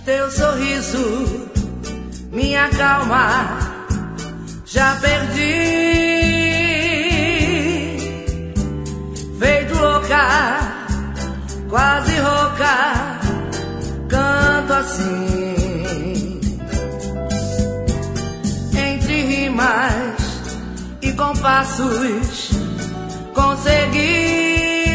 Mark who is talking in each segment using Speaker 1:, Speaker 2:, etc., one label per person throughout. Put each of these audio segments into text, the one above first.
Speaker 1: Teu sorriso, minha calma, já perdi. Feito louca, quase rouca, canto assim. Entre rimas e compassos consegui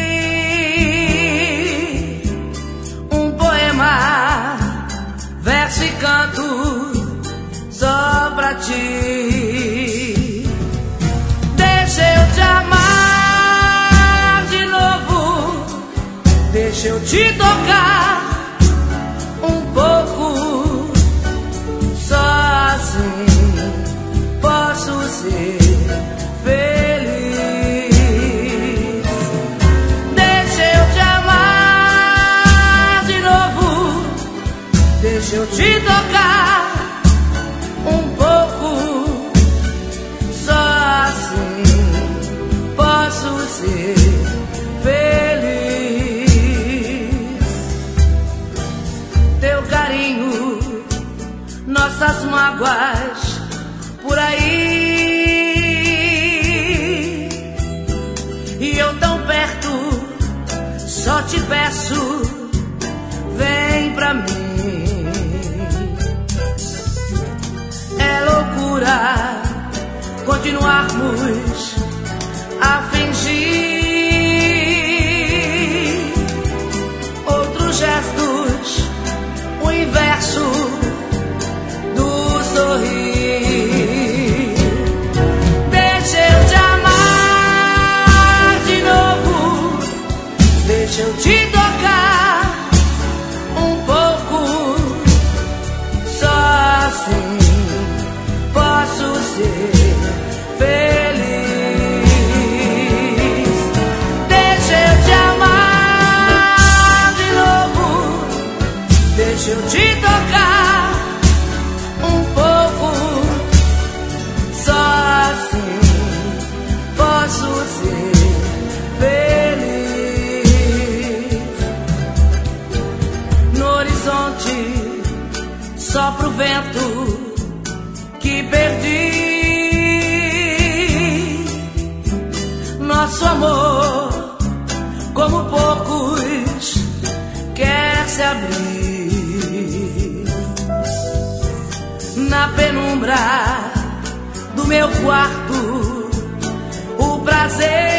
Speaker 1: um poema, verso e canto só pra ti. Deixa eu te amar de novo, deixa eu te tocar um pouco, só assim posso ser feliz. Deixa eu te amar de novo, deixa eu te tocar um pouco, só assim posso ser feliz. Teu carinho, nossas mágoas por aí, e eu tão perto, só te peço, vem pra mim. É loucura continuarmos a fingir outros gestos, o inverso do sorrir. Deixa eu te amar de novo, deixa eu te tocar um pouco, só assim posso ser feliz. Deixa eu te amar de novo, deixa eu te tocar um pouco, só assim posso ser feliz. No horizonte sopra o vento que perdi. Nosso amor, como poucos, quer se abrir. Na penumbra do meu quarto, o prazer